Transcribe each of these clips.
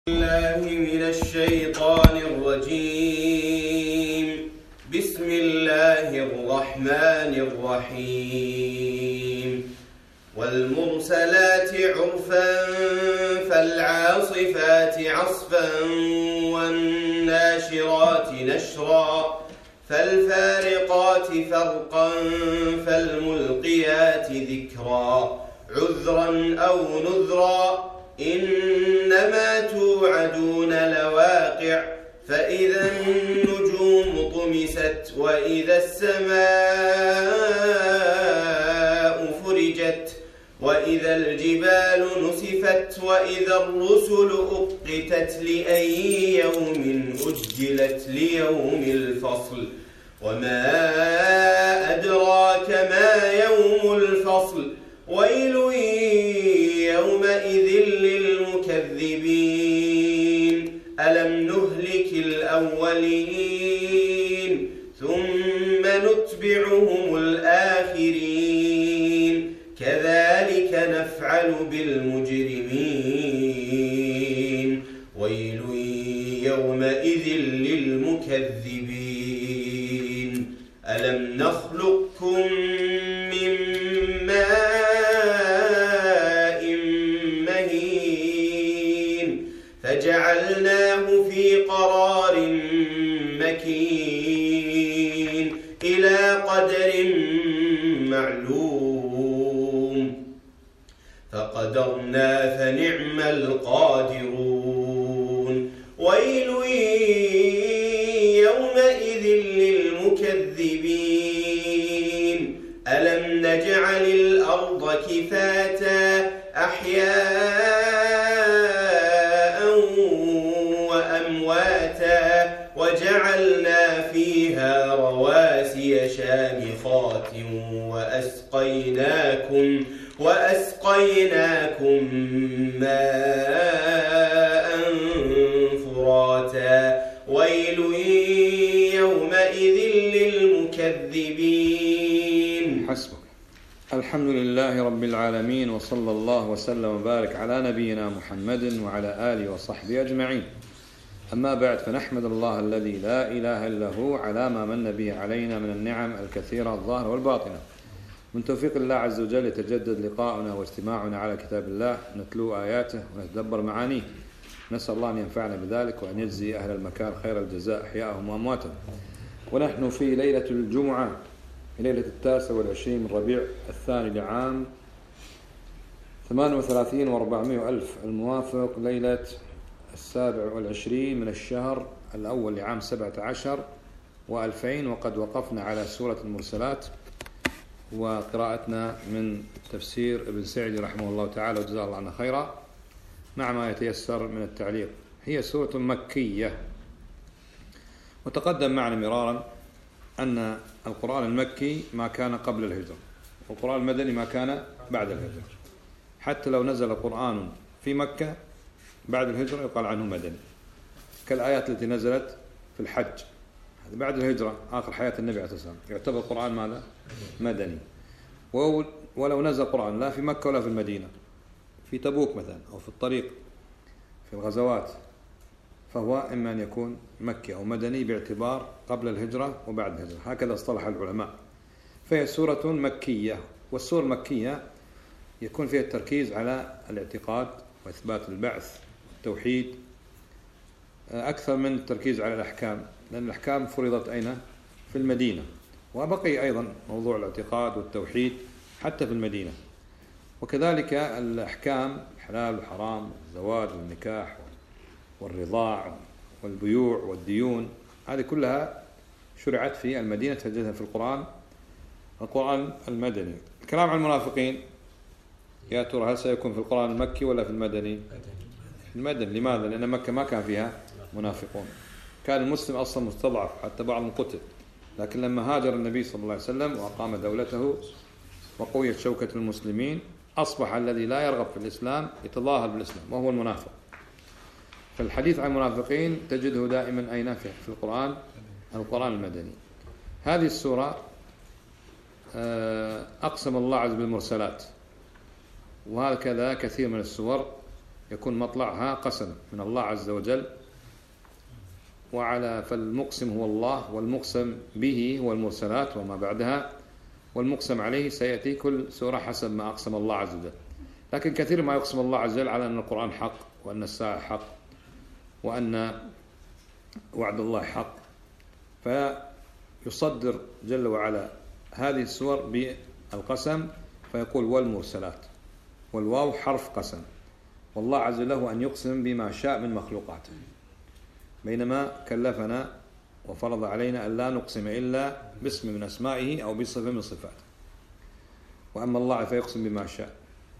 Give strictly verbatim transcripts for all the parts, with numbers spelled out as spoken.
الله من الشيطان الرجيم. بسم الله الرحمن الرحيم. والمرسلات عرفا فالعاصفات عصفا والناشرات نشرا فالفارقات فرقا فالملقيات ذكرا عذرا أو نذرا إنما توعدون لواقع فإذا النجوم طمست وإذا السماء فرجت وإذا الجبال نسفت وإذا الرسل أقتت لأي يوم أجلت ليوم الفصل وما أدراك ما يوم الفصل ويل يومئذ للمكذبين ألم نهلك الأولين ثم نتبعهم الآخرين كذلك نفعل بالمجرمين ويل يومئذ للمكذبين ألم نخلقكم من ماء مهين فجعلناه في قرار مكين إلى قدر معلوم فقدرنا فنعم القادرون ويل يومئذ للمكذبين ألم نجعل الأرض كفاتا أحياء وأمواتا وجعلنا فيها رواسي شامخات وأسقيناكم وأسقيناكم ماء فراتا ويل يومئذ للمكذبين. حسبك. الحمد لله رب العالمين وصلى الله وسلم وبارك على نبينا محمد وعلى آله وصحبه أجمعين. أما بعد، فنحمد الله الذي لا إله إلا هو على ما من به علينا من النعم الكثيرة الظاهرة والباطنة. من توفيق الله عز وجل يتجدد لقاؤنا واجتماعنا على كتاب الله، نتلو آياته ونتدبر معانيه. نسأل الله أن ينفعنا بذلك وأن يجزي أهل المكان خير الجزاء أحياءهم وأمواتهم. ونحن في ليلة الجمعة، في ليلة التاسع والعشرين من ربيع الثاني لعام ثمانية وثلاثين وأربعمائة ألف، الموافق ليلة السابع والعشرين من الشهر الأول لعام سبعة عشر وألفين. وقد وقفنا على سورة المرسلات وقراءتنا من تفسير ابن سعدي رحمه الله تعالى وجزاه الله عنا خيرا مع ما يتيسر من التعليق. هي سورة مكية، وتقدم معنا مرارا أن القرآن المكي ما كان قبل الهجرة، والقرآن المدني ما كان بعد الهجرة. حتى لو نزل قرآن في مكة بعد الهجرة يقال عنه مدني، كالآيات التي نزلت في الحج بعد الهجرة آخر حياة النبي عليه الصلاة والسلام يعتبر القرآن ماذا؟ مدني. ولو نزل قرآن لا في مكة ولا في المدينة، في تبوك مثلا أو في الطريق في الغزوات، فهو إما أن يكون مكي أو مدني باعتبار قبل الهجرة وبعد الهجرة، هكذا اصطلح العلماء. فهي سورة مكية، والسورة المكية يكون فيها التركيز على الاعتقاد وإثبات البعث والتوحيد أكثر من التركيز على الأحكام، لأن الأحكام فرضت أين؟ في المدينة، وبقي أيضا موضوع الاعتقاد والتوحيد حتى في المدينة. وكذلك الأحكام الحلال والحرام والزواج والنكاح والرضاع والبيوع والديون، هذه كلها شرعت في المدينة تجدها في القرآن القرآن المدني. الكلام عن المنافقين، يا ترى هل سيكون في القرآن المكي ولا في المدني؟ المدني. لماذا؟ لأن مكة ما كان فيها منافقون، كان المسلم أصلا مستضعف، حتى بعضهم قتل. لكن لما هاجر النبي صلى الله عليه وسلم وأقام دولته وقويت شوكة المسلمين، أصبح الذي لا يرغب في الإسلام يتظاهر بالإسلام وهو المنافق. فالحديث عن المنافقين تجده دائما أين؟ في القرآن القرآن المدني. هذه السورة أقسم الله عز بالمرسلات، وهكذا كثير من السور يكون مطلعها قسم من الله عز وجل، وعلى فالمقسم هو الله، والمقسم به هو المرسلات وما بعدها، والمقسم عليه سيأتي كل سورة حسب ما أقسم الله عز وجل. لكن كثير ما يقسم الله عز وجل على أن القرآن حق، وأن الساعة حق، وأن وعد الله حق، فيصدر جل وعلا هذه السور بالقسم فيقول والمرسلات، والواو حرف قسم، والله عز وجل له أن يقسم بما شاء من مخلوقاته، بينما كلفنا وفرض علينا أن لا نقسم إلا باسم من أسمائه أو بصفة من صفاته، وأما الله فيقسم بما شاء.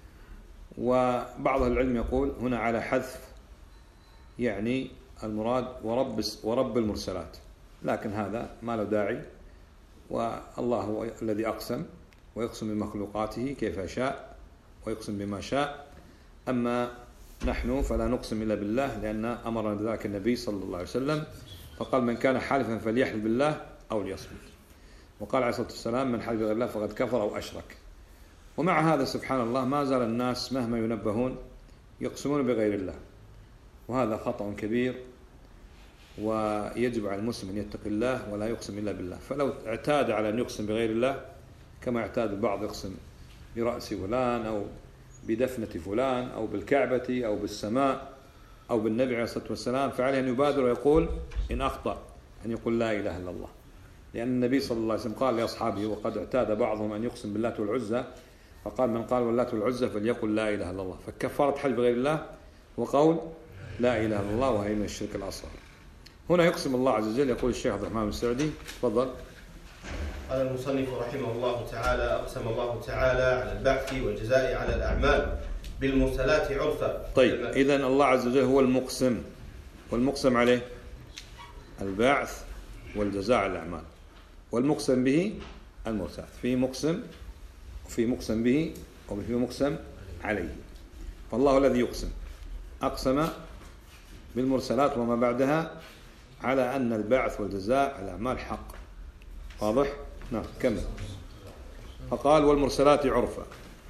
وبعض العلم يقول هنا على حذف، يعني المراد ورب ورب المرسلات، لكن هذا ما له داعي، والله هو الذي أقسم ويقسم بمخلوقاته كيف شاء ويقسم بما شاء. أما نحن فلا نقسم إلا بالله، لأن أمرنا بذلك النبي صلى الله عليه وسلم، فقال من كان حالفا فليحلف بالله أو ليصمت، وقال عليه الصلاة والسلام من حلف بغير الله فقد كفر أو أشرك. ومع هذا سبحان الله ما زال الناس مهما ينبهون يقسمون بغير الله، وهذا خطأ كبير، ويجب على المسلم أن يتقي الله ولا يقسم إلا بالله. فلو اعتاد على أن يقسم بغير الله كما اعتاد البعض يقسم برأس فلان أو بدفنة فلان أو بالكعبة أو بالسماء أو بالنبي عليه الصلاة والسلام، فعليه أن يبادر ويقول إن أخطأ أن يقول لا إله إلا الله، لأن النبي صلى الله عليه وسلم قال لأصحابه وقد اعتاد بعضهم أن يقسم باللات والعزى، فقال من قال واللات والعزى فليقل لا إله إلا الله، فكفرت حلف بغير الله وقول لا إله إلا الله، وهي من الشرك الأصغر. هنا يقسم الله عز وجل. يقول الشيخ عبد الرحمن السعدي تفضل. قال المصنف رحمه الله تعالى: أقسم الله تعالى على البعث والجزاء على الأعمال بالمرسلات عرفا. طيب، إذن الله عز وجل هو المقسم، والمقسم عليه البعث والجزاء على الأعمال، والمقسم به المرسلات. في مقسم وفي مقسم به وفي مقسم عليه، فالله الذي يقسم أقسم بالمرسلات وما بعدها على أن البعث والجزاء على الأعمال حق. واضح؟ نعم كمل. فقال والمرسلات عرفا،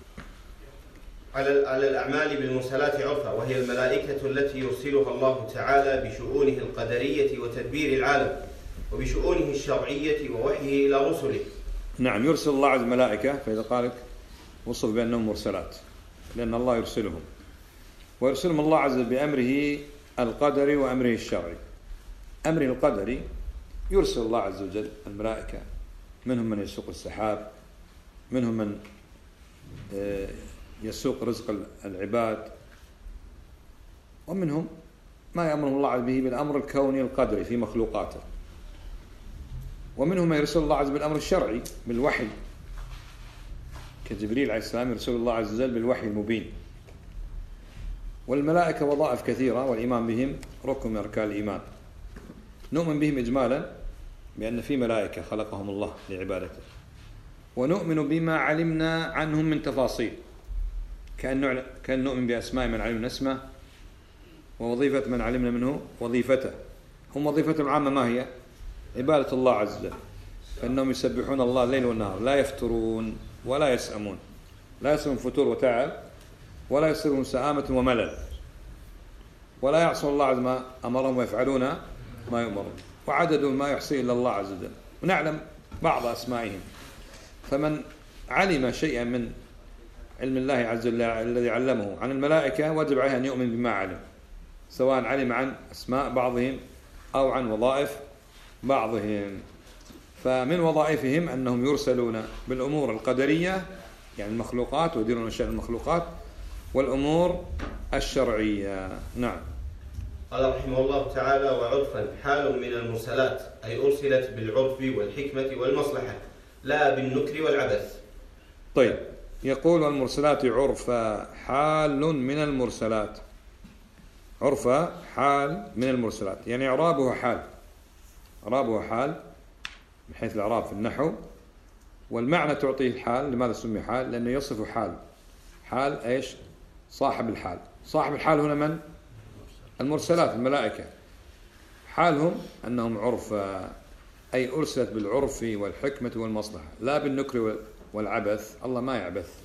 على على الأعمال بالمرسلات عرفا، وهي الملائكة التي يرسلها الله تعالى بشؤونه القدرية وتدبير العالم، وبشؤونه الشرعية ووحيه إلى رسله. نعم، يرسل الله عز ملائكة، فإذا قالك وصف بأنهم مرسلات لأن الله يرسلهم، ويرسلهم الله عز وجل بأمره القدري وأمره الشرعي. أمره القدري يرسل الله عز وجل الملائكة، منهم من يسوق السحاب، منهم من يسوق رزق العباد، ومنهم ما يأمره الله به بالأمر الكوني القدري في مخلوقاته، ومنهم ما يرسل الله عز وجل بالأمر الشرعي بالوحي، كجبريل عليه السلام يرسل الله عز وجل بالوحي المبين. والملائكة وظائف كثيرة، والإيمان بهم ركن من أركان الإيمان. نؤمن بهم إجمالا بأن في ملائكة خلقهم الله لعبادته، ونؤمن بما علمنا عنهم من تفاصيل، كأن كأن نؤمن بأسماء من علمنا اسمه، ووظيفة من علمنا منه وظيفته. هم وظيفتهم العامة ما هي؟ عبادة الله عز وجل، فإنهم يسبحون الله الليل والنهار، لا يفترون ولا يسأمون، لا يسأمون فتور وتعب، ولا يصيرون سآمة وملل، ولا يعصون الله عز ما أمرهم ويفعلون ما يؤمرون، وعددهم ما يحصيه إلا الله عز وجل. ونعلم بعض أسمائهم، فمن علم شيئا من علم الله عز وجل الذي علمه عن الملائكة وجب عليه أن يؤمن بما علم، سواء علم عن أسماء بعضهم أو عن وظائف بعضهم. فمن وظائفهم أنهم يرسلون بالأمور القدرية، يعني المخلوقات، ويديرون أشياء المخلوقات، والأمور الشرعية. نعم. قال رحمه الله تعالى: وعرفا حال من المرسلات، أي أرسلت بالعرف والحكمة والمصلحة، لا بالنكر والعبث. طيب، يقول والمرسلات عرفا حال من المرسلات. عرفا حال من المرسلات، يعني إعرابها حال، إعرابها حال من حيث الإعراب في النحو، والمعنى تعطيه الحال. لماذا سمي حال؟ لأنه يصف حال. حال إيش؟ صاحب الحال. صاحب الحال هنا من؟ المرسلات، الملائكة. حالهم أنهم عرف، أي أرسلت بالعرف والحكمة والمصلحة، لا بالنكر والعبث. الله ما يعبث،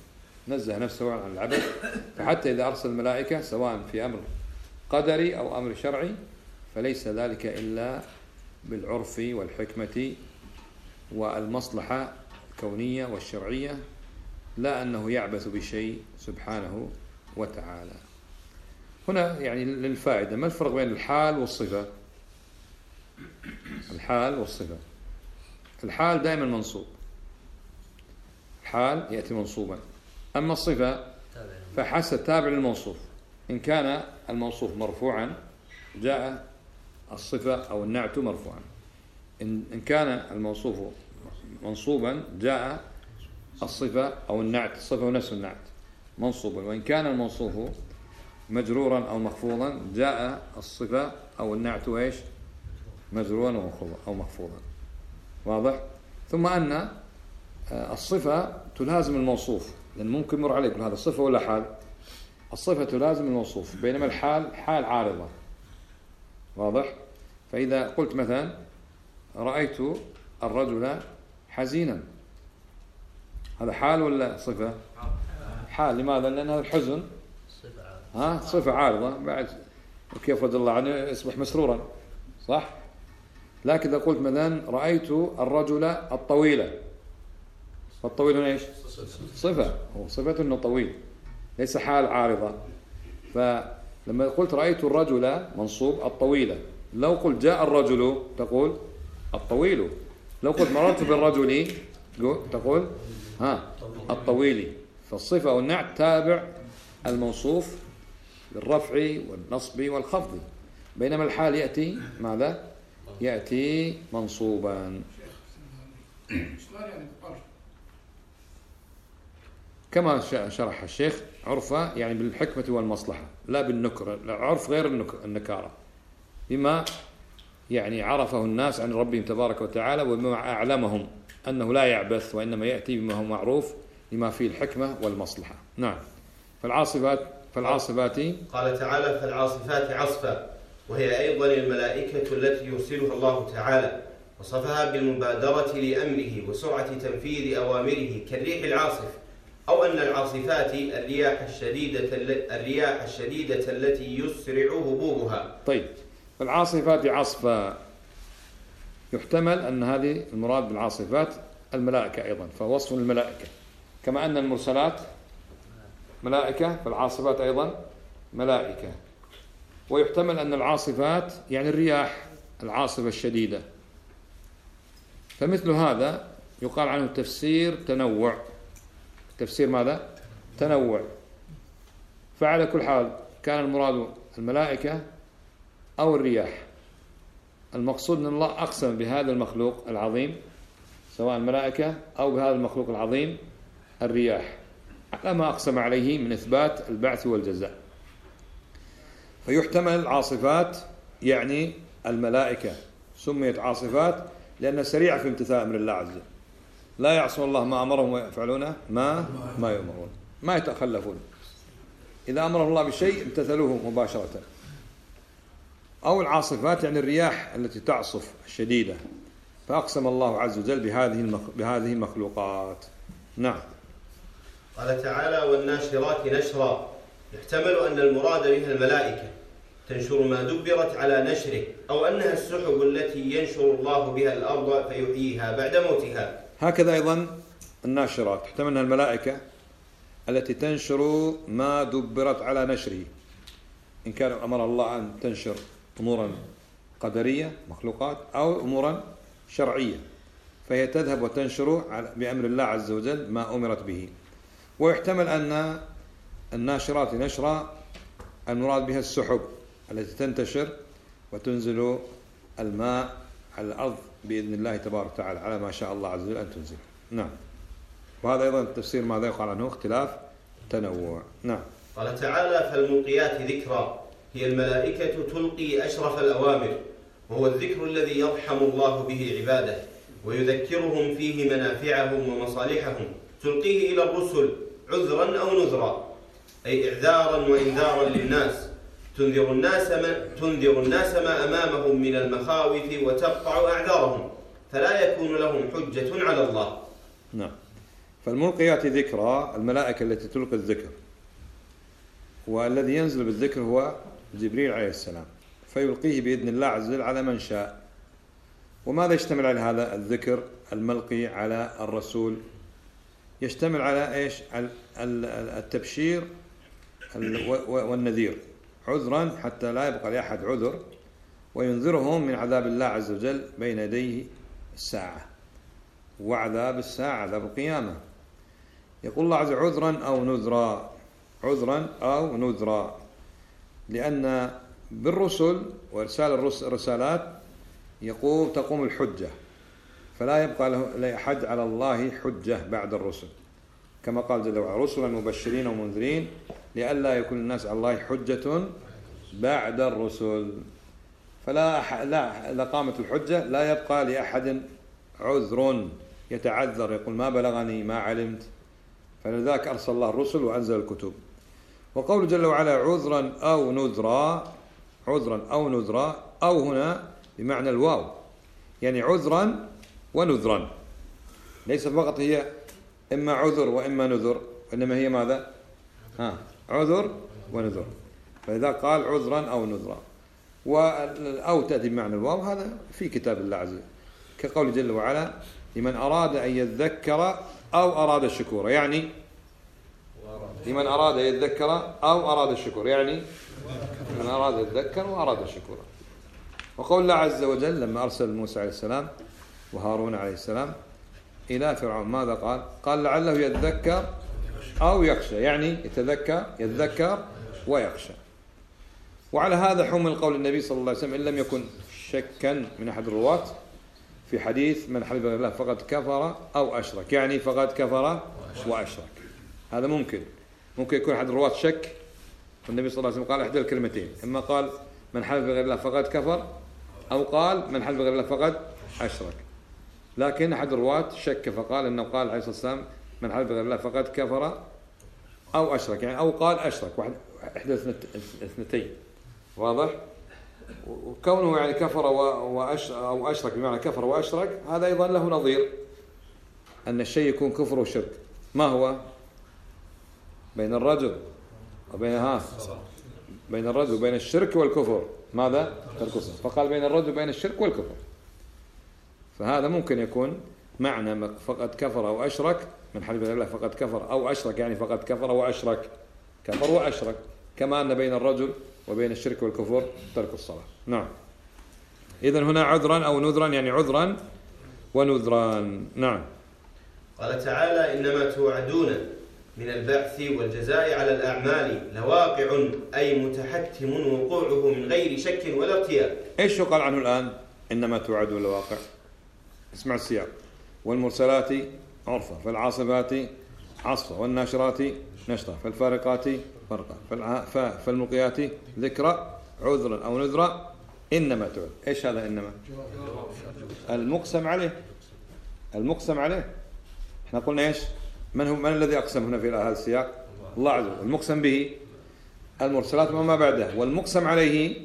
نزه نفسه عن العبث. فحتى إذا أرسل الملائكة سواء في أمر قدري أو أمر شرعي فليس ذلك إلا بالعرف والحكمة والمصلحة الكونية والشرعية، لا أنه يعبث بشيء سبحانه وتعالى. هنا يعني للفائدة، ما الفرق بين الحال والصفة؟ الحال والصفة، الحال دائما منصوب، الحال يأتي منصوبا، أما الصفة فحسب تابع للموصوف. إن كان الموصوف مرفوعا جاء الصفة أو النعت مرفوعا، إن كان الموصوف منصوبا جاء الصفة أو النعت، الصفة ونفس النعت منصوبا. وإن كان الموصوف مجرورا أو مخفوضا جاء الصفة أو النعت إيش؟ مجرورا أو مخفوضا. واضح؟ ثم أن الصفة تلازم الموصوف، لأن ممكن يمر عليك هذا صفة ولا حال. الصفة تلازم الموصوف، بينما الحال حال عارضة. واضح؟ فإذا قلت مثلا رأيت الرجل حزينا، هذا حال ولا صفة؟ حال. لماذا؟ لأن هذا الحزن ها صفة عارضة، بعد وكيف رضي الله عنه يصبح مسرورا، صح؟ لكن إذا قلت مثلا رأيت الرجل الطويلة، فالطويل هنا إيش؟ صفة، هو صفة إنه طويل، ليس حال عارضة. فلما قلت رأيت الرجل منصوب الطويلة، لو قلت جاء الرجل تقول الطويل، لو قلت مررت بالرجل تقول ها الطويل. فالصفة والنعت تابع الموصوف بالرفع والنصب والخفض، بينما الحال يأتي ماذا؟ يأتي منصوبا. كما شرح الشيخ عرفة يعني بالحكمة والمصلحة لا بالنكرة، عرف غير النكارة، بما يعني عرفه الناس عن ربهم تبارك وتعالى، وبما أعلمهم أنه لا يعبث وإنما يأتي بما هو معروف لما فيه الحكمة والمصلحة. نعم. فالعاصفات فالعاصفات قال تعالى فالعاصفات عصفا، وهي أيضا الملائكة التي يرسلها الله تعالى، وصفها بالمبادرة لأمره وسرعة تنفيذ أوامره كالريح العاصف، أو أن العاصفات الرياح الشديدة الرياح الشديدة التي يسرع هبوبها. طيب، فالعاصفات عصفا يحتمل أن هذه المراد بالعاصفات الملائكة أيضا، فوصف الملائكة كما أن المرسلات ملائكة فالعاصفات أيضا ملائكة. ويحتمل أن العاصفات يعني الرياح العاصفة الشديدة، فمثل هذا يقال عنه تفسير تنوع. تفسير ماذا؟ تنوع. فعلى كل حال كان المراد الملائكة أو الرياح، المقصود أن الله أقسم بهذا المخلوق العظيم سواء الملائكة أو بهذا المخلوق العظيم الرياح على ما أقسم عليه من إثبات البعث والجزاء. فيحتمل العاصفات يعني الملائكة سميت عاصفات لأنها سريعة في امتثال أمر الله عز وجل، لا يعصون الله ما أمرهم ويفعلون ما ما يؤمرون، ما يتخلفون، إذا أمر الله بشيء امتثلوه مباشرة. أو العاصفات يعني الرياح التي تعصف الشديدة، فأقسم الله عز وجل بهذه بهذه المخلوقات. نعم. قال تعالى والناشرات نشرا، يحتمل أن المراد بها الملائكة تنشر ما دبرت على نشره، أو أنها السحب التي ينشر الله بها الأرض فيحييها بعد موتها. هكذا أيضا الناشرات يحتمل أنها الملائكة التي تنشر ما دبرت على نشره، إن كان أمر الله أن تنشر أمورا قدرية مخلوقات أو أمورا شرعية، فهي تذهب وتنشر بأمر الله عز وجل ما أمرت به. ويحتمل أن الناشرات نشرا المراد بها السحب التي تنتشر وتنزل الماء على الأرض بإذن الله تبارك وتعالى على ما شاء الله عز وجل أن تنزل. نعم. وهذا أيضا التفسير ماذا يقال عنه اختلاف تنوع. نعم. قال تعالى فالملقيات ذكرا، هي الملائكة تلقي أشرف الأوامر، وهو الذكر الذي يرحم الله به عباده ويذكرهم فيه منافعهم ومصالحهم، تلقيه إلى الرسل عذرا أو نذرا، أي إعذارا وإنذارا للناس، تنذر الناس ما, تنذر الناس ما أمامهم من المخاوف وتقطع أعذارهم، فلا يكون لهم حجة على الله. نعم. فالملقيات ذكرى الملائكة التي تلقي الذكر، والذي ينزل بالذكر هو جبريل عليه السلام فيلقيه بإذن الله عز وجل على من شاء. وماذا يشتمل على هذا الذكر الملقي على الرسول؟ يشتمل على إيش؟ التبشير والنذير، عذرا حتى لا يبقى لأحد عذر، وينذرهم من عذاب الله عز وجل بين يديه الساعة، وعذاب الساعة عذاب القيامة. يقول الله عز وجل عذرا أو نذرا، عذرا أو نذرا، لأن بالرسل وإرسال الرسالات يقول تقوم الحجة، فلا يبقى لأحد على الله حجة بعد الرسل، كما قال جل وعلا رسلا مبشرين ومنذرين لئلا يكون الناس على الله حجة بعد الرسل. فلا أح... لا إذا قامت الحجة لا يبقى لأحد عذر يتعذر يقول ما بلغني ما علمت، فلذلك أرسل الله الرسل وأنزل الكتب. وقول جل وعلا عذرا أو نذرا، عذرا أو نذرا، أو هنا بمعنى الواو، يعني عذرا ونذرا، ليس فقط هي إما عذر وإما نذر، وإنما هي ماذا؟ ها عذر ونذر. فإذا قال عذرا أو نذرا أو تأتي بمعنى الواو، هذا في كتاب الله عز وجل، كقول جل وعلا لمن أراد أن يذكر أو أراد الشكور، يعني لمن أراد أن يذكر أو أراد الشكور، يعني من أراد يذكر وأراد الشكور. وقول الله عز وجل لما أرسل موسى عليه السلام وهارون عليه السلام إلى فرعون ماذا قال؟ قال لعله يذكر أو يخشى، يعني يتذكر يذكر ويخشى. وعلى هذا حمل قول النبي صلى الله عليه وسلم إن لم يكن شكا من أحد الرواة في حديث من حلف بالله فقد كفر أو أشرك، يعني فقد كفر وأشرك. هذا ممكن ممكن يكون أحد الرواة شك، والنبي صلى الله عليه وسلم قال إحدى الكلمتين، إما قال من حلف بغير الله فقد كفر، أو قال من حلف بغير الله فقد أشرك. لكن أحد الرواة شك فقال إنه قال عليه الصلاة والسلام من حلف بغير الله فقد كفر أو أشرك، يعني أو قال أشرك، واحد إحدى اثنتين، واضح؟ وكونه يعني كفر وأش أو أشرك بمعنى كفر وأشرك، هذا أيضا له نظير، أن الشيء يكون كفر وشرك. ما هو؟ بين الرجل وبين ها بين الرجل وبين الشرك والكفر ماذا؟ الكفر. فقال بين الرجل وبين الشرك والكفر، فهذا ممكن يكون معنى فقد كفر أو أشرك، من حلف بالله فقد كفر أو أشرك، يعني فقد كفر وأشرك، كفر وأشرك، كما أن بين الرجل وبين الشرك والكفر ترك الصلاة. نعم. إذن هنا عذرا أو نذرا، يعني عذرا ونذرا. نعم. قال تعالى إنما توعدون من البعث والجزاء على الأعمال لواقع، أي متحتم وقوعه من غير شك ولا ارتياب. إيش يقال عنه الآن؟ إنما توعدون لواقع. اسمع السياق: والمرسلات عرفا فالعاصفات عصفا والناشرات نشرا فالفارقات فرقا فالملقيات ذكرا عذرا أو نذرا إنما توعد. إيش هذا إنما؟ المقسم عليه، المقسم عليه. إحنا قلنا إيش؟ من هو من الذي أقسم هنا في هذا السياق؟ الله عز وجل. المقسم به المرسلات وما بعده، والمقسم عليه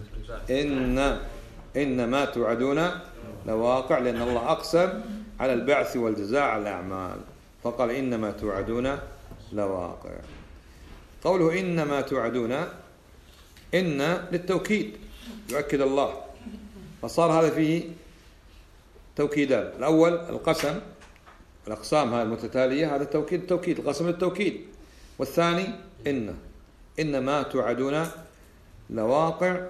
إن إنما توعدون لواقع، لأن الله أقسم على البعث والجزاء على الأعمال، فقال إنما توعدون لواقع. قوله إنما توعدون إن للتوكيد يؤكد الله، فصار هذا فيه توكيدان. الأول القسم، الأقسام هذه المتتالية هذا التوكيد، التوكيد القسم للتوكيد. والثاني إن إنما توعدون لواقع.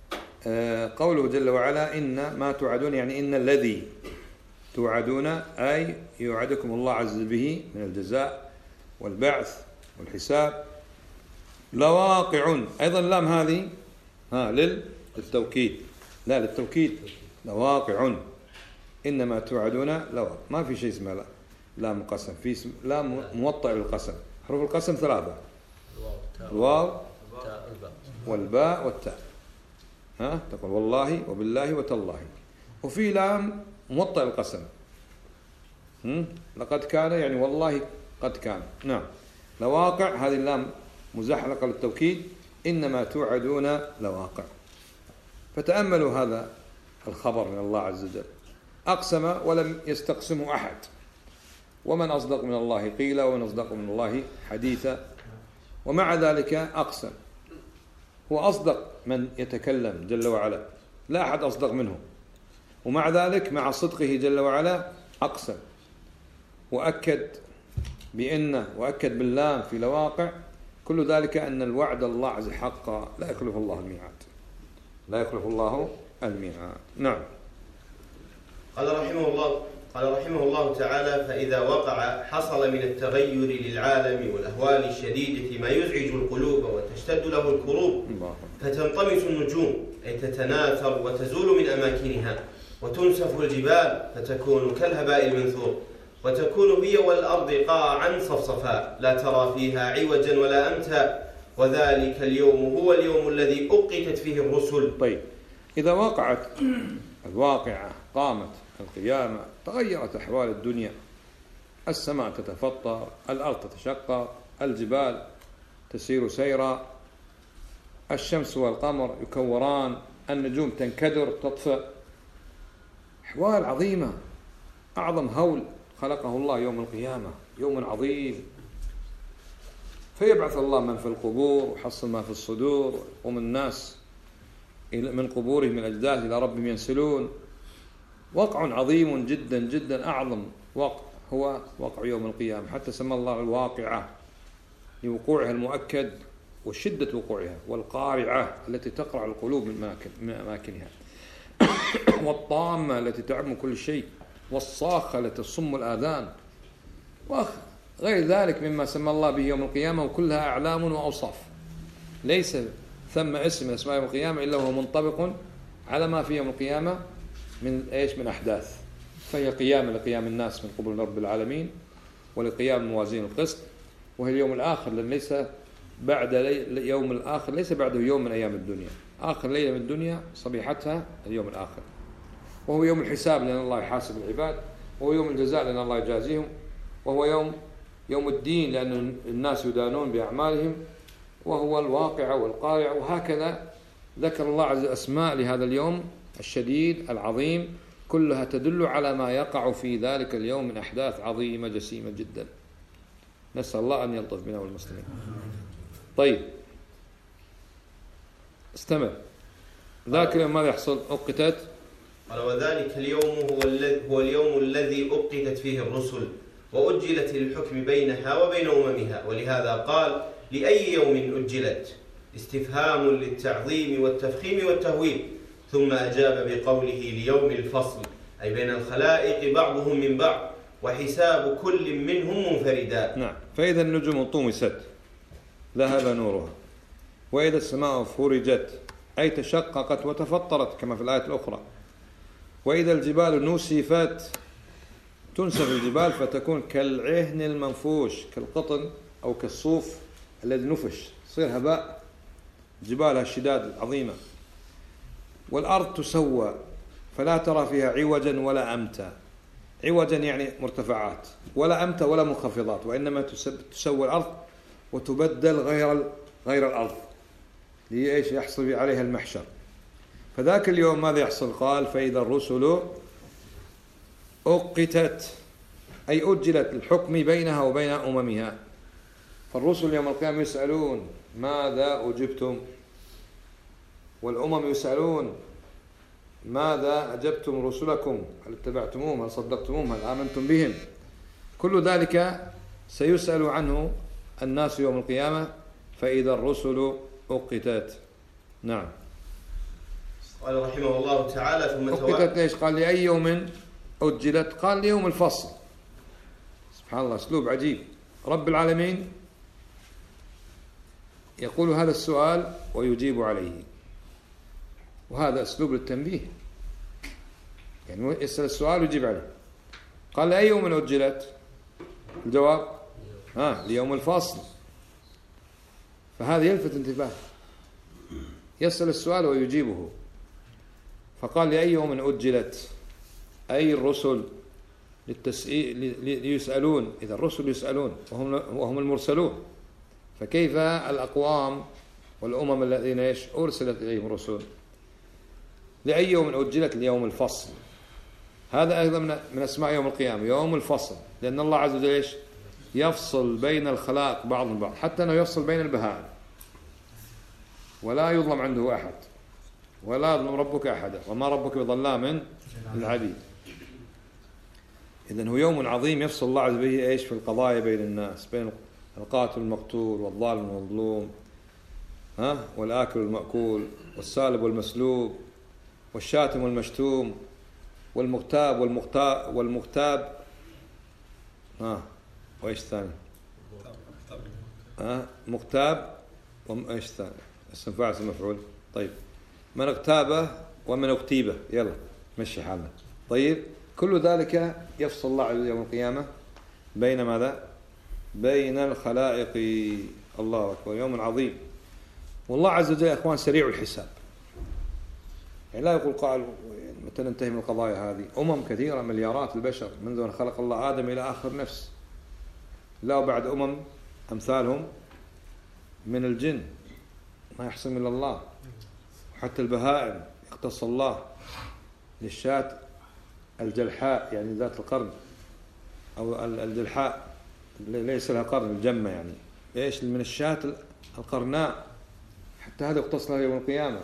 قوله جل وعلا إن ما توعدون، يعني إن الذي توعدون أي يوعدكم الله عز وجل به من الجزاء والبعث والحساب لواقع. أيضا اللام هذه ها للتوكيد، لا للتوكيد لواقع. إنما توعدون لواقع، ما في شيء اسمه لا لام قسم، في اسم لام موطئ للقسم. حروف القسم ثلاثة: الواو والباء والتاء. ها تقول والله وبالله وتالله. وفي لام موطئ القسم، لقد كان، يعني والله قد كان. نعم. لواقع هذه اللام مزحلقة للتوكيد، إنما توعدون لواقع. فتأملوا هذا الخبر من الله عز وجل، أقسم ولم يستقسمه أحد، ومن أصدق من الله قيلا ومن أصدق من الله حديثا. ومع ذلك أقسم، هو أصدق من يتكلم جل وعلا، لا أحد أصدق منه، ومع ذلك مع صدقه جل وعلا أقسم وأكد بأنه وأكد باللام في لواقع. كل ذلك أن الوعد الله عز حقا لا يخلف الله الميعاد، لا يخلف الله الميعاد. نعم. قال رحمه الله قال رحمه الله تعالى: فإذا وقع حصل من التغير للعالم والأهوال الشديدة ما يزعج القلوب وتشتد له الكروب، فتنطمس النجوم أي تتناثر وتزول من أماكنها، وتنسف الجبال فتكون كالهباء المنثور، وتكون هي والأرض قاعا صفصفاء لا ترى فيها عوجا ولا أمتا، وذلك اليوم هو اليوم الذي أقتت فيه الرسل. طيب، إذا وقعت الواقعة، قامت القيامة، تغيرت أحوال الدنيا، السماء تتفطر، الأرض تتشقق، الجبال تسير سيرا، الشمس والقمر يكوران، النجوم تنكدر تطفئ، أحوال عظيمة. أعظم هول خلقه الله يوم القيامة، يوم عظيم. فيبعث الله من في القبور وحصل ما في الصدور، ومن الناس من قبورهم من الأجداث إلى ربهم ينسلون. وقع عظيم جدا جدا، أعظم وقع هو وقع يوم القيامة، حتى سمى الله الواقعة لوقوعها المؤكد وشدة وقوعها، والقارعة التي تقرع القلوب من أماكنها، والطامة التي تعم كل شيء، والصاخة التي تصم الآذان، وغير ذلك مما سمى الله به يوم القيامة، وكلها أعلام وأوصاف. ليس ثم اسم من أسماء يوم القيامة إلا هو منطبق على ما في يوم القيامة من إيش؟ من أحداث. فهي قيامة لقيام الناس من قبل رب العالمين، ولقيام موازين القسط، وهي اليوم الآخر، لأن ليس بعد يوم الآخر ليس بعده يوم من أيام الدنيا، آخر ليلة من الدنيا صبيحتها اليوم الآخر، وهو يوم الحساب لأن الله يحاسب العباد، وهو يوم الجزاء لأن الله يجازيهم، وهو يوم يوم الدين لأن الناس يدانون بأعمالهم، وهو الواقع والقارع. وهكذا ذكر الله عز وجل أسماء لهذا اليوم الشديد العظيم، كلها تدل على ما يقع في ذلك اليوم من أحداث عظيمة جسيمة جدا. نسأل الله أن يلطف بنا والمسلمين. طيب، استمع. ذاك اليوم ماذا يحصل؟ أقتت. قال: وذلك اليوم هو الذي هو اليوم الذي أقتت فيه الرسل، وأجلت للحكم بينها وبين أممها. ولهذا قال: لأي يوم أجلت؟ استفهام للتعظيم والتفخيم والتهويل، ثم أجاب بقوله: ليوم الفصل، أي بين الخلائق بعضهم من بعض، وحساب كل منهم منفردا. نعم. فإذا النجوم طمست ذهب نورها، وإذا السماء فرجت أي تشققت وتفطرت كما في الآية الأخرى، وإذا الجبال نسفت، تنسف الجبال فتكون كالعهن المنفوش، كالقطن أو كالصوف الذي نفش، تصير هباء جبالها الشداد العظيمة. والأرض تسوى فلا ترى فيها عوجا ولا أمتا، عوجا يعني مرتفعات، ولا أمتا ولا منخفضات، وإنما تسوى الأرض وتبدل غير غير الأرض لإيش؟ يحصل عليها المحشر. فذاك اليوم ماذا يحصل؟ قال: فإذا الرسل أقتت، أي أجلت الحكم بينها وبين أممها. فالرسل يوم القيامة يسألون: ماذا أجبتم؟ والأمم يسألون: ماذا أجبتم رسلكم؟ هل اتبعتموهم؟ هل صدقتموهم؟ هل آمنتم بهم؟ كل ذلك سيسأل عنه الناس يوم القيامة. فإذا الرسل أقتت. نعم. قال رحمه الله تعالى: ثم أقتت ليش؟ قال: لأي يوم أجلت؟ قال: ليوم الفصل. سبحان الله، أسلوب عجيب. رب العالمين يقول هذا السؤال ويجيب عليه، وهذا أسلوب للتنبيه، يعني يسأل السؤال ويجيب عليه. قال: لأي يوم أجلت؟ الجواب: ها ليوم الفصل. فهذا يلفت انتباه، يسأل السؤال ويجيبه. فقال: لأي يوم أجلت؟ أي الرسل للتسئيل ليسألون، إذا الرسل يسألون وهم وهم المرسلون، فكيف الأقوام والأمم الذين إيش أرسلت إليهم الرسل؟ لأي يوم أجلت؟ ليوم الفصل. هذا أيضا من أسماء يوم القيامة، يوم الفصل، لأن الله عز وجل إيش؟ يفصل بين الخلائق بعض البعض، حتى أنه يفصل بين البهائم، ولا يظلم عنده أحد، ولا يظلم ربك أحدا، وما ربك بظلام للعبيد. إذن هو يوم عظيم يفصل الله عز وجل به إيش؟ في القضايا بين الناس، بين القاتل والمقتول، والظالم والمظلوم، ها، والآكل والمأكول، والسالب والمسلوب، والشاتم والمشتوم، والمغتاب والمغتاب والمغتاب ها، وإيش ثاني؟ ها، مغتاب وإيش ثاني؟ اسم فاعل اسم مفعول. طيب، من اغتابه ومن اغتيبه، يلا مشي حالنا. طيب، كل ذلك يفصل الله يوم القيامة بين ماذا؟ بين الخلائق. الله أكبر، يوم عظيم. والله عز وجل يا إخوان سريع الحساب، يعني لا يقول قائل متى ننتهي من القضايا هذه؟ أمم كثيرة، مليارات البشر منذ أن خلق الله آدم إلى آخر نفس، لا وبعد أمم أمثالهم من الجن ما يحصم إلا الله، وحتى البهائم يختص الله للشاة الجلحاء، يعني ذات القرن، أو الجلحاء ليس لها قرن، الجمة يعني إيش، من الشاة القرناء، حتى هذا يختص له يوم القيامة.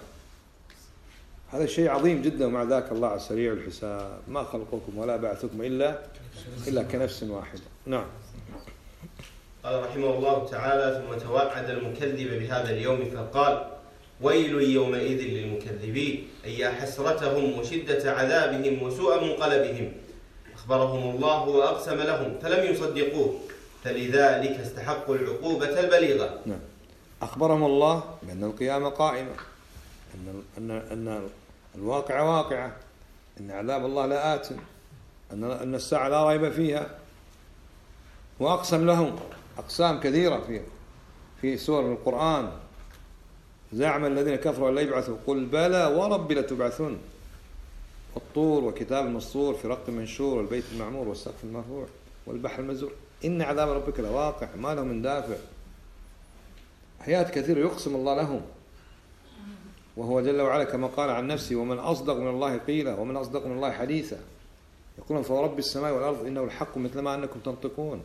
هذا شيء عظيم جدا، ومع ذاك الله سريع الحساب، ما خلقكم ولا بعثكم إلا إلا كنفس واحدة. نعم. قال رحمه الله تعالى: ثم توعد المكذب بهذا اليوم فقال: ويل يومئذ للمكذبين، أي يا حسرتهم وشدة عذابهم وسوء منقلبهم. أخبرهم الله وأقسم لهم فلم يصدقوه، فلذلك استحقوا العقوبة البليغة. نعم. أخبرهم الله بأن القيامة قائمة، أن أن أن الواقع واقعة، أن عذاب الله لآت، أن أن الساعة لا ريب فيها، وأقسم لهم أقسام كثيرة في في سور القرآن. زعم الذين كفروا أن لا يبعثوا، قل بلى وربي لتبعثن، والطور وكتاب مسطور في رق منشور والبيت المعمور والسقف المرفوع والبحر المسجور إن عذاب ربك لواقع ما له من دافع. آيات كثيرة يقسم الله لهم، وهو جل وعلا كما قال عن نفسه: ومن أصدق من الله قيلا ومن أصدق من الله حديثا، يقولون فورب السماء والأرض إنه الحق مثل ما أنكم تنطقون.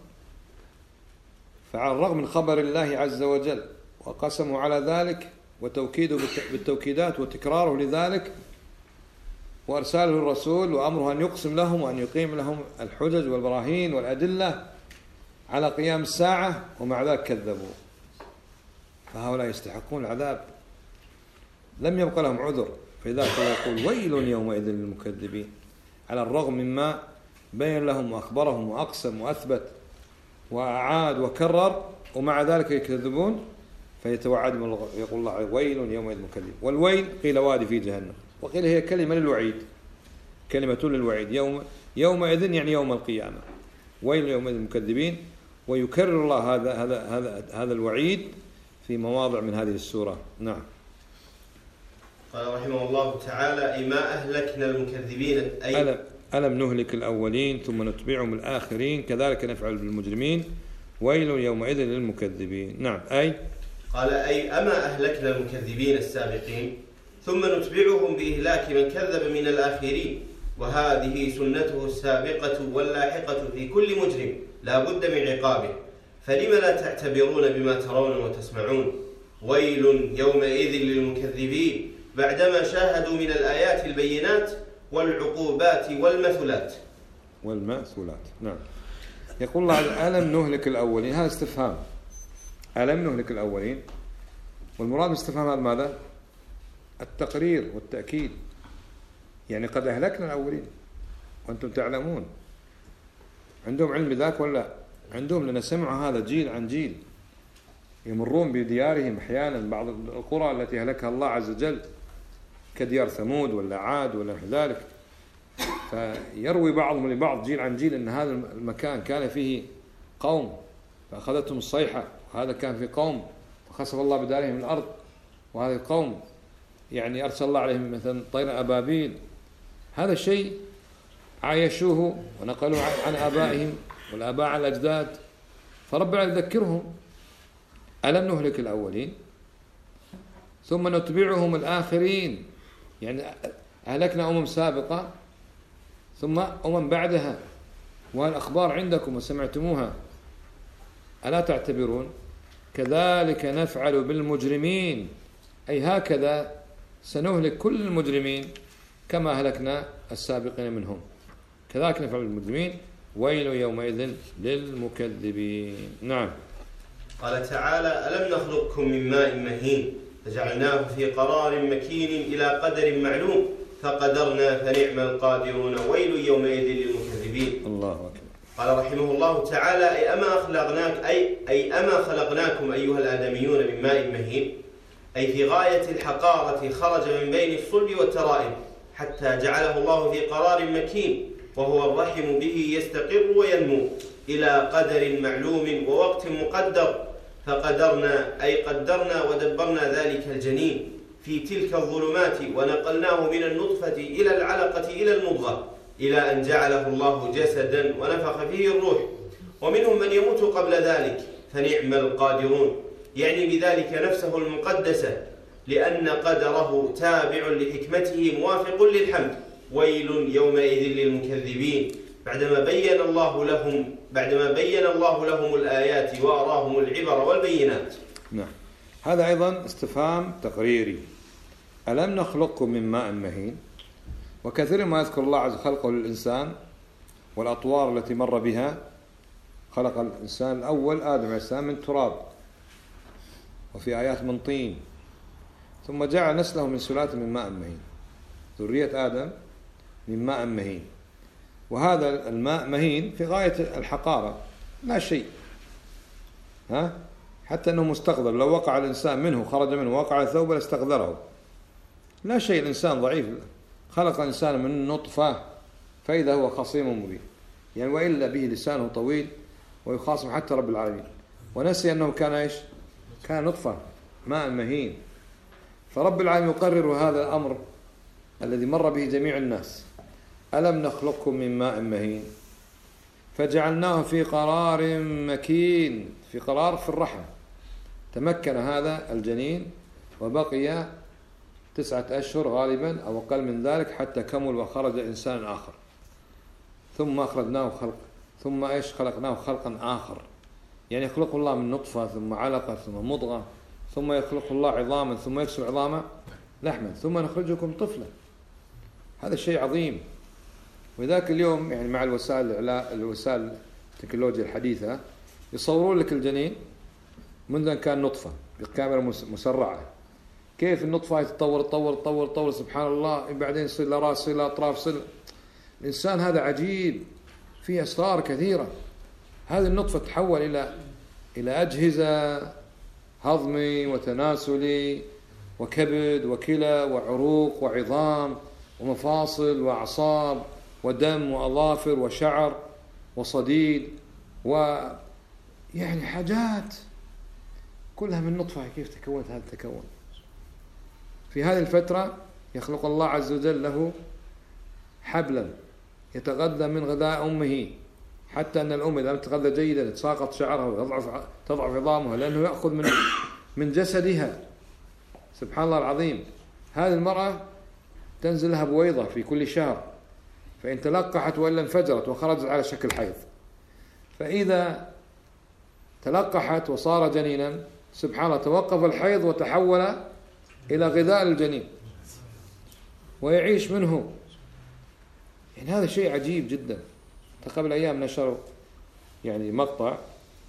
فعلى الرغم من خبر الله عز وجل وقسموا على ذلك وتوكيده بالتوكيدات وتكراره لذلك وأرساله الرسول وأمره أن يقسم لهم وأن يقيم لهم الحجج والبراهين والأدلة على قيام الساعة، ومع ذلك كذبوا، فهؤلاء يستحقون العذاب، لم يبق لهم عذر. فلذلك يقول: ويل يومئذ للمكذبين، على الرغم مما بين لهم وأخبرهم وأقسم وأثبت وأعاد وكرر، ومع ذلك يكذبون، فيتوعد يقول الله: ويل يومئذ للمكذبين. والويل قيل وادي في جهنم، وقيل هي كلمة للوعيد، كلمة للوعيد، يوم يومئذ يعني يوم القيامة، ويل يومئذ للمكذبين. ويكرر الله هذا هذا هذا هذا الوعيد في مواضع من هذه السورة. نعم. قال رحمه الله تعالى: أي ما أهلكنا المكذبين، أي ألم, ألم نهلك الأولين ثم نتبعهم الآخرين كذلك نفعل بالمجرمين ويل يومئذ للمكذبين. نعم. أي قال: أي أما أهلكنا المكذبين السابقين ثم نتبعهم بإهلاك من كذب من الآخرين، وهذه سنته السابقة واللاحقة في كل مجرم لا بد من عقابه، فلم لا تعتبرون بما ترون وتسمعون؟ ويل يومئذ للمكذبين بعدما شاهدوا من الآيات البينات والعقوبات والمثلات والمثلات. نعم. يقول الله: ألم نهلك الأولين، هذا استفهام، ألم نهلك الأولين، والمراد باستفهام هذا ماذا؟ التقرير والتأكيد، يعني قد أهلكنا الأولين وأنتم تعلمون. عندهم علم بذاك ولا عندهم؟ لأن سمعوا هذا جيل عن جيل، يمرون بديارهم أحيانا بعض القرى التي أهلكها الله عز وجل كديار ثمود ولا عاد ولا ذلك، فيروي بعضهم لبعض جيل عن جيل أن هذا المكان كان فيه قوم فأخذتهم الصيحة، وهذا كان في قوم وخسف الله بدارهم الأرض، وهذا القوم يعني أرسل الله عليهم مثلا طير أبابيل. هذا الشيء عايشوه ونقلوا عن آبائهم والآباء عن الأجداد، فربنا يذكرهم: ألم نهلك الأولين ثم نتبعهم الآخرين، يعني أهلكنا أمم سابقة ثم أمم بعدها، والأخبار عندكم وسمعتموها، ألا تعتبرون؟ كذلك نفعل بالمجرمين، أي هكذا سنهلك كل المجرمين كما أهلكنا السابقين منهم. كذلك نفعل بالمجرمين، ويل يومئذ للمكذبين. نعم. قال تعالى: ألم نخلقكم من ماء مهين فجعلناه في قرار مكين إلى قدر معلوم فقدرنا فنعم القادرون ويل يومئذ للمكذبين. الله أكبر. قال رحمه الله تعالى: أي أما خلقناك أي أي أما خلقناكم أيها الآدميون من ماء مهين، أي في غاية الحقارة خرج من بين الصلب والترائب حتى جعله الله في قرار مكين، وهو الرحم به يستقر وينمو إلى قدر معلوم ووقت مقدر، فقدرنا أي قدرنا ودبرنا ذلك الجنين في تلك الظلمات ونقلناه من النطفة إلى العلقة إلى المضغة إلى أن جعله الله جسدا ونفخ فيه الروح. ومنهم من يموت قبل ذلك فنعم القادرون، يعني بذلك نفسه المقدسة، لأن قدره تابع لحكمته موافق للحمد. ويل يومئذ للمكذبين، بعدما بين الله لهم بعدما بين الله لهم الآيات وأراهم العبر والبينات. نعم. هذا أيضا استفهام تقريري. ألم نخلقكم من ماء مهين؟ وكثير ما يذكر الله عز وجل خلقه للإنسان والأطوار التي مر بها. خلق الإنسان الأول آدم عليه السلام من تراب، وفي آيات من طين، ثم جعل نسله من سلالة من ماء مهين، ذرية آدم من ماء مهين. وهذا الماء مهين في غاية الحقارة، لا شيء، ها حتى أنه مستقذر، لو وقع الإنسان منه خرج منه وقع الثوب لاستقذره، لا شيء. الإنسان ضعيف، خلق الإنسان من نطفة فإذا هو خصيم مبين، يعني وإلا به لسانه طويل ويخاصم حتى رب العالمين، ونسي أنه كان إيش؟ كان نطفة ماء مهين. فرب العالمين يقرر هذا الأمر الذي مر به جميع الناس: ألم نخلقكم من ماء مهين فجعلناه في قرار مكين. في قرار في الرحم، تمكن هذا الجنين وبقي تسعة أشهر غالبا أو أقل من ذلك حتى كمل وخرج إنسان آخر، ثم أخرجناه خلق ثم إيش خلقناه خلقا آخر، يعني يخلق الله من نطفة ثم علقة ثم مضغة، ثم يخلق الله عظاما ثم يكسو عظاما لحما ثم نخرجكم طفلا. هذا شيء عظيم. وذاك اليوم يعني مع الوسائل الوسائل التكنولوجيا الحديثة يصورون لك الجنين منذ أن كان نطفة بكاميرا مسرعة، كيف النطفة تتطور تطور تطور تطور سبحان الله، بعدين يصير له راس، يصير له أطراف، يصير الإنسان. هذا عجيب، فيه أسرار كثيرة. هذه النطفة تحول إلى إلى أجهزة هضمي وتناسلي وكبد وكلى وعروق وعظام ومفاصل وأعصاب ودم وأظافر وشعر وصديد، ويعني حاجات كلها من نطفة. كيف تكونت هذا التكون؟ في هذه الفترة يخلق الله عز وجل له حبلا يتغذى من غذاء أمه، حتى أن الأم إذا لم تتغذى جيدا تساقط شعرها وتضعف تضعف عظامها، لأنه يأخذ من من جسدها. سبحان الله العظيم. هذه المرأة تنزل لها بويضة في كل شهر، فإن تلقحت وإلا انفجرت وخرجت على شكل حيض، فإذا تلقحت وصار جنينا سبحان الله توقف الحيض وتحول إلى غذاء الجنين ويعيش منه. يعني هذا شيء عجيب جدا. قبل أيام نشروا يعني مقطع